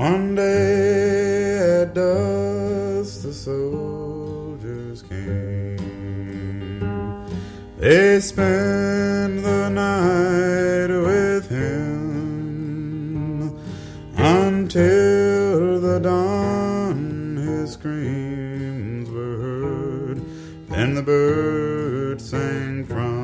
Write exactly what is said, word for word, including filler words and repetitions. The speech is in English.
One day at dusk the soldiers came. They spent the night with him until the dawn. His screams were heard, then the birds sang from